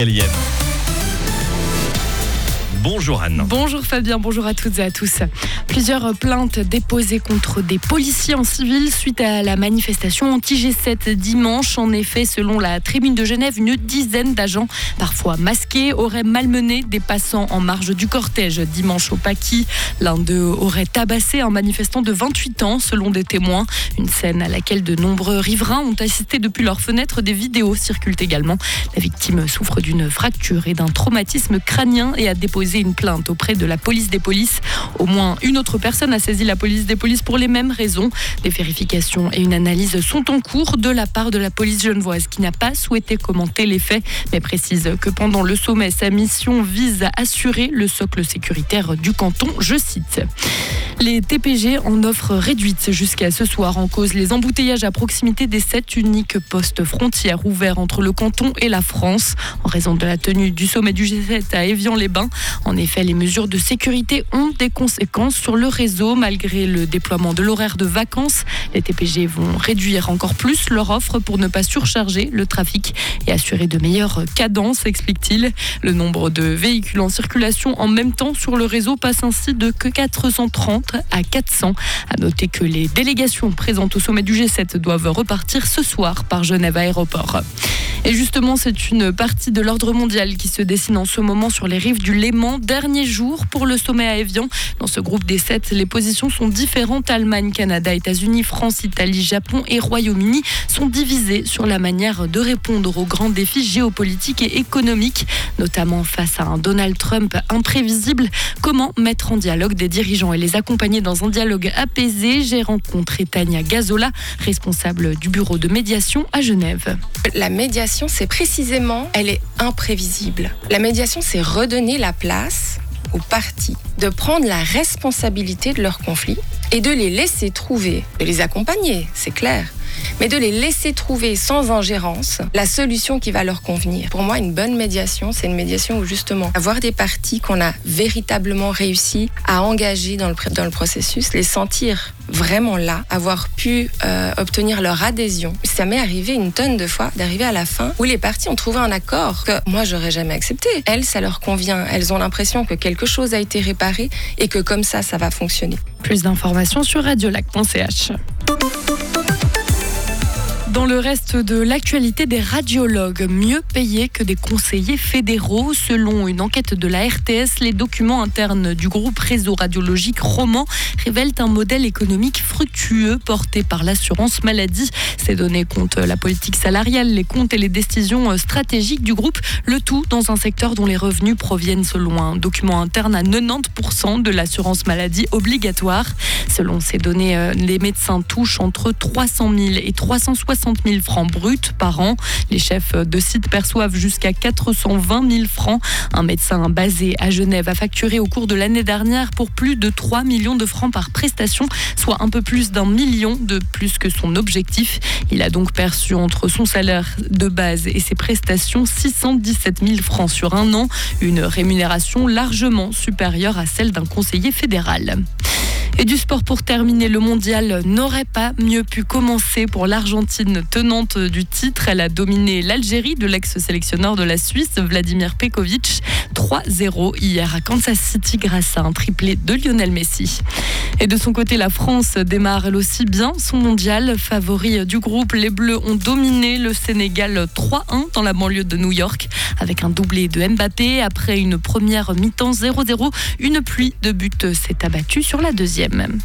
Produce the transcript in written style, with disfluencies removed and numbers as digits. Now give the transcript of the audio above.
Eliane. Bonjour Anne. Bonjour Fabien, bonjour à toutes et à tous. Plusieurs plaintes déposées contre des policiers en civil suite à la manifestation anti-G7 dimanche. En effet, selon la Tribune de Genève, une dizaine d'agents, parfois masqués, auraient malmené des passants en marge du cortège dimanche au Paquis. L'un d'eux aurait tabassé un manifestant de 28 ans, selon des témoins. Une scène à laquelle de nombreux riverains ont assisté depuis leurs fenêtres. Des vidéos circulent également. La victime souffre d'une fracture et d'un traumatisme crânien et a déposé une plainte auprès de la police des polices. Au moins une autre personne a saisi la police des polices pour les mêmes raisons. Des vérifications et une analyse sont en cours de la part de la police genevoise qui n'a pas souhaité commenter les faits, mais précise que pendant le sommet, sa mission vise à assurer le socle sécuritaire du canton. Je cite. Les TPG en offre réduite jusqu'à ce soir, en cause les embouteillages à proximité des 7 uniques postes frontières ouverts entre le canton et la France, en raison de la tenue du sommet du G7 à Évian-les-Bains. En effet, les mesures de sécurité ont des conséquences sur le réseau. Malgré le déploiement de l'horaire de vacances, les TPG vont réduire encore plus leur offre pour ne pas surcharger le trafic et assurer de meilleures cadences, explique-t-il. Le nombre de véhicules en circulation en même temps sur le réseau passe ainsi de 430 à 400. À noter que les délégations présentes au sommet du G7 doivent repartir ce soir par Genève Aéroport. Et justement, c'est une partie de l'ordre mondial qui se dessine en ce moment sur les rives du Léman. Dernier jour pour le sommet à Évian. Dans ce groupe des 7, les positions sont différentes. Allemagne, Canada, États-Unis, France, Italie, Japon et Royaume-Uni sont divisés sur la manière de répondre aux grands défis géopolitiques et économiques, notamment face à un Donald Trump imprévisible. Comment mettre en dialogue des dirigeants et les accompagner dans un dialogue apaisé? J'ai rencontré Tania Gazola, responsable du bureau de médiation à Genève. La médiation, c'est précisément, elle est imprévisible. La médiation, c'est redonner la place aux parties, de prendre la responsabilité de leurs conflits et de les laisser trouver, de les accompagner, c'est clair, mais de les laisser trouver sans ingérence la solution qui va leur convenir. Pour moi, une bonne médiation, c'est une médiation où justement avoir des parties qu'on a véritablement réussi à engager dans le processus, les sentir vraiment là, avoir pu obtenir leur adhésion. Ça m'est arrivé une tonne de fois d'arriver à la fin où les parties ont trouvé un accord que moi j'aurais jamais accepté. Elles, ça leur convient. Elles ont l'impression que quelque chose a été réparé et que comme ça va fonctionner. Plus d'informations sur radiolac.ch. Dans le reste de l'actualité, des radiologues mieux payés que des conseillers fédéraux. Selon une enquête de la RTS, les documents internes du groupe Réseau Radiologique Roman révèlent un modèle économique fructueux porté par l'assurance maladie. Ces données comptent la politique salariale, les comptes et les décisions stratégiques du groupe. Le tout dans un secteur dont les revenus proviennent, selon un document interne, à 90% de l'assurance maladie obligatoire. Selon ces données, les médecins touchent entre 300 000 et 360 000 francs bruts par an. Les chefs de site perçoivent jusqu'à 420 000 francs. Un médecin basé à Genève a facturé au cours de l'année dernière pour plus de 3 millions de francs par prestation, soit un peu plus d'1 million de plus que son objectif. Il a donc perçu entre son salaire de base et ses prestations 617 000 francs sur un an, une rémunération largement supérieure à celle d'un conseiller fédéral. Et du sport pour terminer, le mondial n'aurait pas mieux pu commencer pour l'Argentine, tenante du titre. Elle a dominé l'Algérie de l'ex-sélectionneur de la Suisse, Vladimir Pekovic, 3-0 hier à Kansas City grâce à un triplé de Lionel Messi. Et de son côté, la France démarre elle aussi bien son mondial. Favori du groupe, les Bleus ont dominé le Sénégal 3-1 dans la banlieue de New York avec un doublé de Mbappé. Après une première mi-temps 0-0, une pluie de buts s'est abattue sur la deuxième.